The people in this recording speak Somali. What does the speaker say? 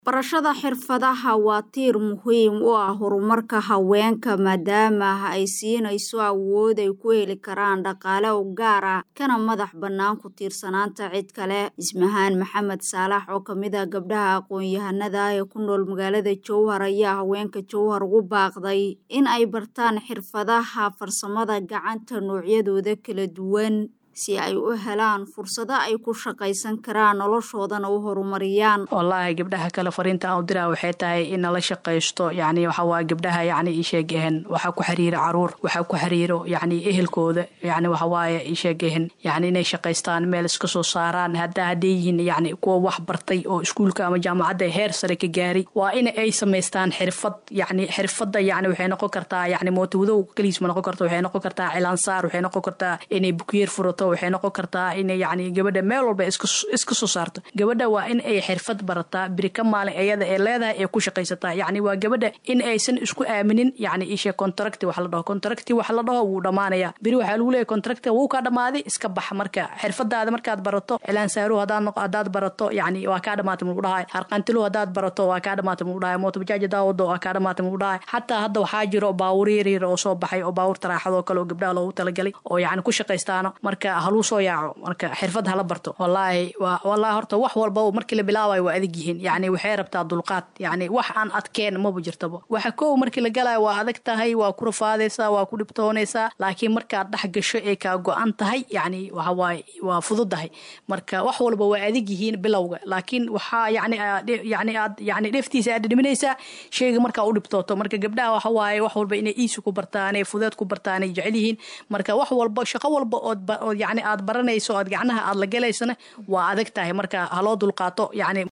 Barashada xirfadaha waa tiir muhiim u ah horumarka haweenka maadaama ay siinayso awood ay ku heli karaan dhaqaale u gaar ah kana madax bannaan ku tiirsanaanta cid kale. Ismahaan Maxamed Saalax oo ka mid ah gabdhaha aqoon-yahanada ah ee ku nool magaalada Jowhar ayaa haweenka Jowhar ugu baaqday in ay bartaan xirfadaha farsamada gacanta noocyadooda kala duwan si ay u helaan fursado ay ku shaqaysan karaan noloshoodana u horumariyaan. Wallahi gabdhaha kale fariinta aan u diraa waxay tahay in la shaqaysto waxa waa gabdhaha ii sheegeen waxa ku xiriira caruur waxa ku xiriiro ehelkooda waxa waaye ii sheegeen inay shaqaystaan meel iska soo saaraan hadeeyihiin kuwa wax bartay oo iskuulka ama jaamacadda heer sare ka gaari waa in ay sameystaan xirfad xirfadda waxay noqon kartaa mootowadow kaliis ma noqon karto waxay noqon kartaa cilaansaar waxay noqon kartaa inay bukiyeer furato waxay noqon kartaa in gabadha meel walba iska soo saarto. Gabadha waa in ay xirfad barataa birika maalin ayada ee leedahay ee ku shaqaysataa waa gabadha in aysan isku aaminin isha contract wax la dhaho wuu dhamaanaya biri waxa lagu leeyahay contract wuu ka dhamaaday iska bax marka xirfadaada markaad barato cilaan saaru hadaad barato waa ka dhamaatay muu dhahay harqaantilu hadaad barato waa ka dhamaatay muu dhahay mooto bajaaj daawado waa ka dhamaatay muu dhahay xataa hadda waxaa jiro baawur yar oo soo baxay oo baawur taraaxado kale oo gabdhaha loogu talagalay oo ku shaqaystaano marka haluu soo yaaco marka xirfad hala barto. Wallahi horta wax walba markii la bilaabayo waa adag yihiin waxay rabtaa dulqaad wax aan adkeen ma jirtaba waxa koow markii la galaayo waa adag tahay waa ku rafaadaysaa waa ku dhibtoonaysaa laakiin markaad dhex gasho ee ka go'an tahay waxa waaye waa fududahay marka wax walba waa adag yihiin bilowga laakiin waxa aad dheftiisa aad dhiminaysaa sheyga marka u dhibtooto marka gabdhaha waxa waaye wax walba inay iisu ku bartaan ee fudeed ku bartaan ay jecel yihiin marka wax walba shaqo walba oo aad baranayso aad gacnaha aad la galaysana waa adag tahay marka haloo dulqaato